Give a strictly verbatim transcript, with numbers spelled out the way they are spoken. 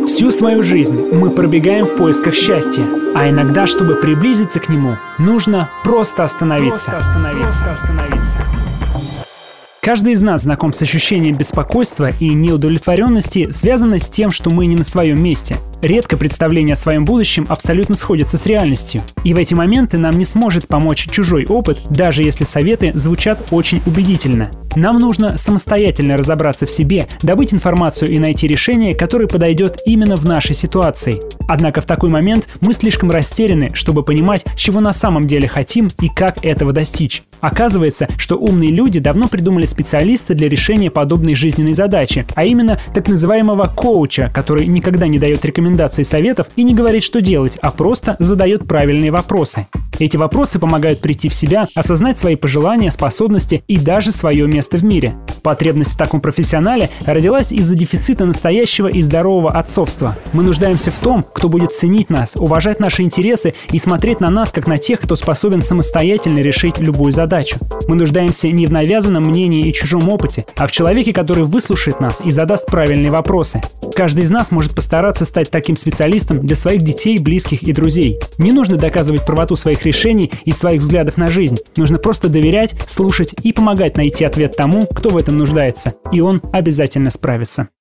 Всю свою жизнь мы пробегаем в поисках счастья, а иногда, чтобы приблизиться к нему, нужно просто остановиться. Просто остановиться. Просто остановиться. Каждый из нас знаком с ощущением беспокойства и неудовлетворенности, связанное с тем, что мы не на своем месте. Редко представления о своем будущем абсолютно сходятся с реальностью. И в эти моменты нам не сможет помочь чужой опыт, даже если советы звучат очень убедительно. Нам нужно самостоятельно разобраться в себе, добыть информацию и найти решение, которое подойдет именно в нашей ситуации. Однако в такой момент мы слишком растеряны, чтобы понимать, чего на самом деле хотим и как этого достичь. Оказывается, что умные люди давно придумали специалиста для решения подобной жизненной задачи, а именно так называемого коуча, который никогда не дает рекомендаций и советов и не говорит, что делать, а просто задает правильные вопросы. Эти вопросы помогают прийти в себя, осознать свои пожелания, способности и даже свое место в мире. Потребность в таком профессионале родилась из-за дефицита настоящего и здорового отцовства. Мы нуждаемся в том, кто будет ценить нас, уважать наши интересы и смотреть на нас, как на тех, кто способен самостоятельно решить любую задачу. Мы нуждаемся не в навязанном мнении и чужом опыте, а в человеке, который выслушает нас и задаст правильные вопросы. Каждый из нас может постараться стать таким специалистом для своих детей, близких и друзей. Не нужно доказывать правоту своих решений и своих взглядов на жизнь. Нужно просто доверять, слушать и помогать найти ответ тому, кто в этом нуждается. И он обязательно справится.